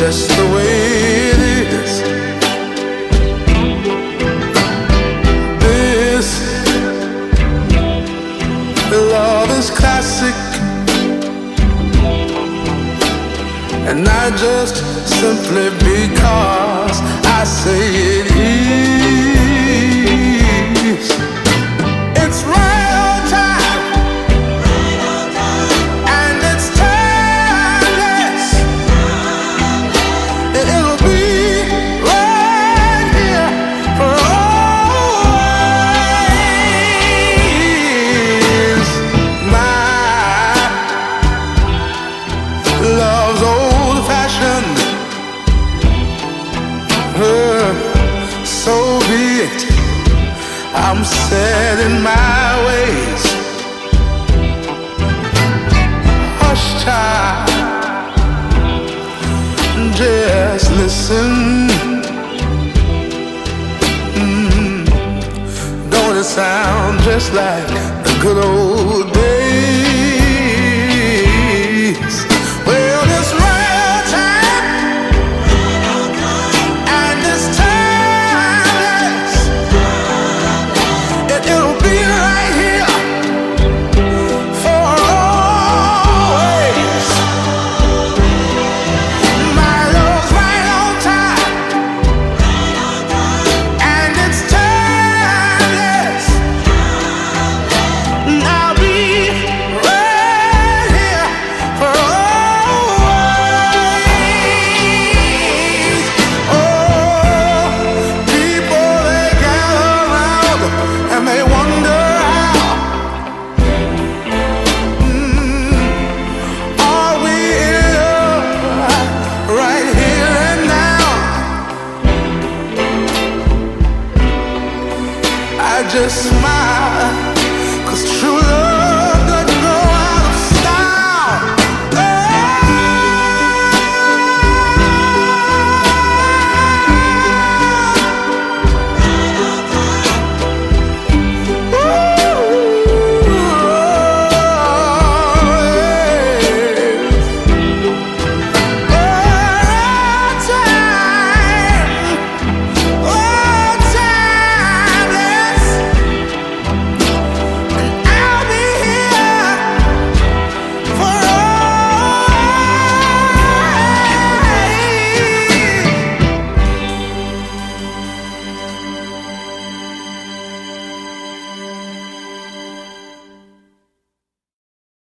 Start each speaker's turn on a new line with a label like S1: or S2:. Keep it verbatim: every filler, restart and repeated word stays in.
S1: just the way it is. This love is classic, and not just simply because I say it is. It's right on time, and it's timeless. It'll be right here for always. My love's old-fashioned. Uh, so be it. I'm set in my ways. Hush, child, just listen. Mm, don't it sound just like the good old days? Well, it's real time, and it's timeless. It, it'll be right here for always. My love's right on time, and it's timeless. I'll be right here for always. Oh, people, they gather around and they wonder how. Mm, are we in love right here and now? I just smile